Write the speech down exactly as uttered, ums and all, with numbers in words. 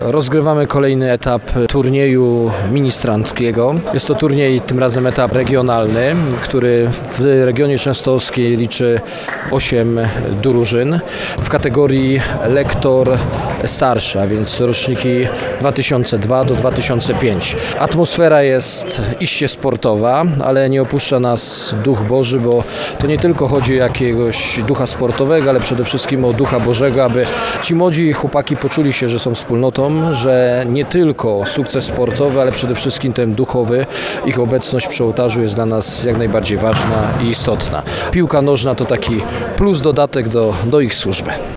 Rozgrywamy kolejny etap turnieju ministranckiego. Jest to turniej, tym razem etap regionalny, który w regionie częstochowskiej liczy osiem drużyn w kategorii lektor starszy, a więc roczniki dwa tysiące dwa do dwa tysiące pięć. Atmosfera jest iście sportowa, ale nie opuszcza nas Duch Boży, bo to nie tylko chodzi o jakiegoś ducha sportowego, ale przede wszystkim o Ducha Bożego, aby ci młodzi chłopaki poczuli się, że są wspólnotą, że nie tylko sukces sportowy, ale przede wszystkim ten duchowy, ich obecność przy ołtarzu jest dla nas jak najbardziej ważna i istotna. Piłka nożna to taki plus dodatek do, do ich służby.